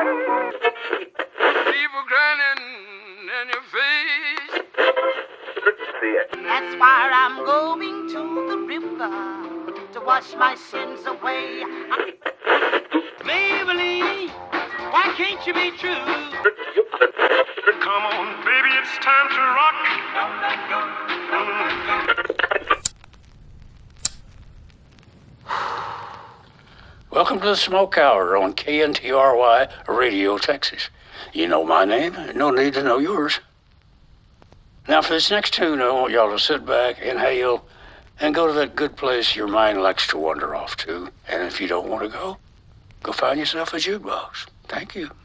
People grinning in your face. That's why I'm going to the river to wash my sins away. Maybelline, why can't you be true? Come on, baby, it's time to rock. Welcome to the Smoke Hour on KNTRY Radio, Texas. You know my name, no need to know yours. Now for this next tune, I want y'all to sit back, inhale, and go to that good place your mind likes to wander off to. And if you don't want to go find yourself a jukebox. Thank you.